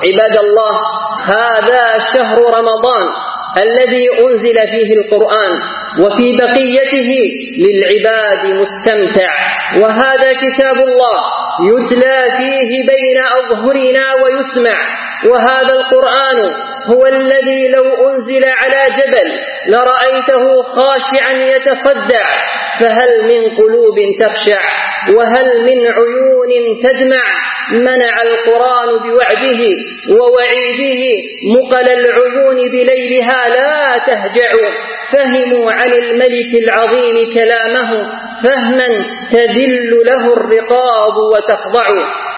عباد الله، هذا شهر رمضان الذي أنزل فيه القرآن، وفي بقيته للعباد مستمتع، وهذا كتاب الله يتلى فيه بين أظهرنا ويسمع، وهذا القرآن هو الذي لو أنزل على جبل لرأيته خاشعا يتصدع، فهل من قلوب تخشع وهل من عيون تدمع؟ منع القرآن بوعده ووعيده مقل العيون بليلها لا تهجع، فهموا عن الملك العظيم كلامه فهما تذل له الرقاب وتخضع.